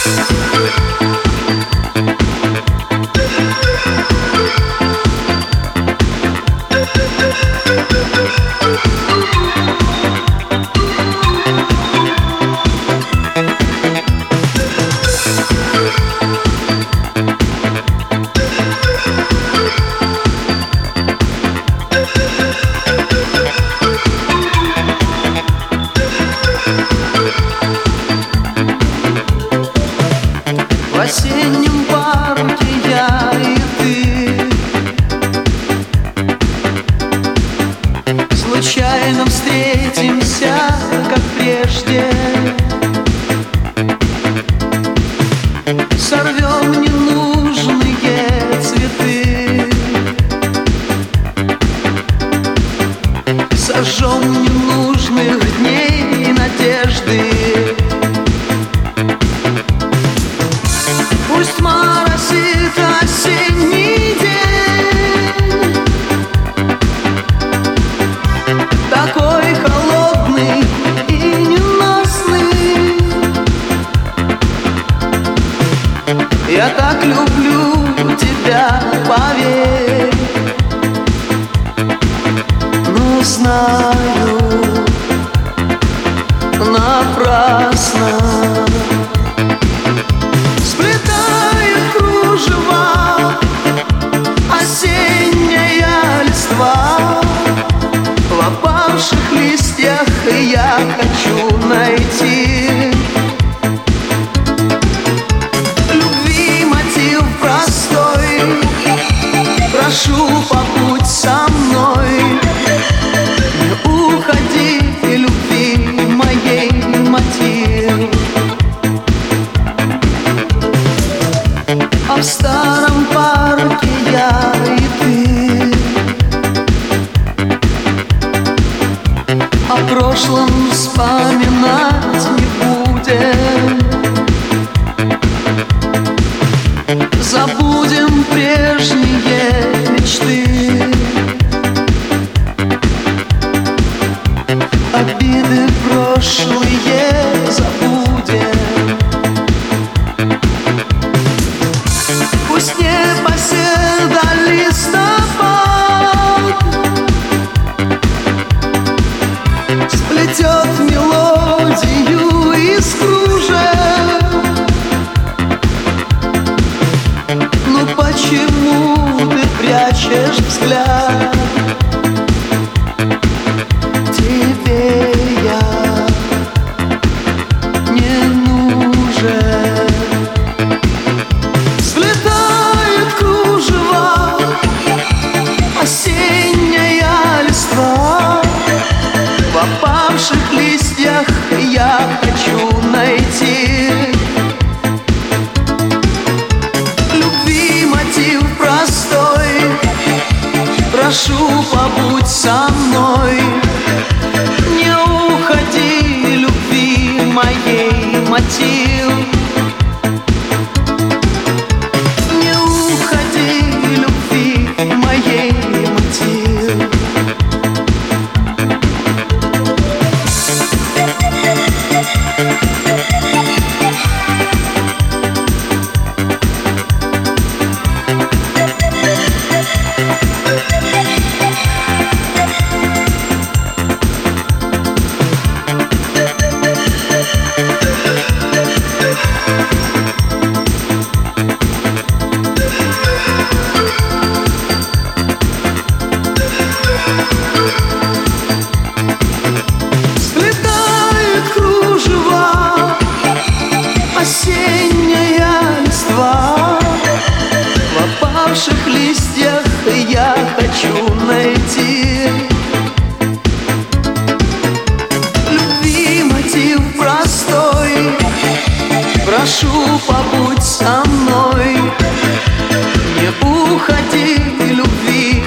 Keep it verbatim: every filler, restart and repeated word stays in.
В осеннем парке я и ты случайно встретимся, как прежде. Сорвем ненужные цветы, сожжем ненужных дней надежды. Пусть моросит осенний день, такой холодный и ненастный. Я так люблю тебя, поверь, но знаю, напрасно. Осенняя листва в опавших листьях я хочу найти. Любви мотив простой, прошу, побудь со мной. Не уходи, любви моей мотив. А в старом парке я и ты о прошлом вспоминать не будем. Забудем прежние мечты, обиды прошлые забудем. Пусть непоседа листопад сплетет мелодию из кружев. Ну почему ты прячешь взгляд? Тебе я не нужен. Осенняя листва в опавших листьях я хочу найти. Любви мотив простой, прошу, побудь со мной. Не уходи, любви моей мотив. Не уходи, любви моей мотив. Осенняя листва в опавших листьях я хочу найти. Любви мотив простой, прошу, побудь со мной. Не уходи, любви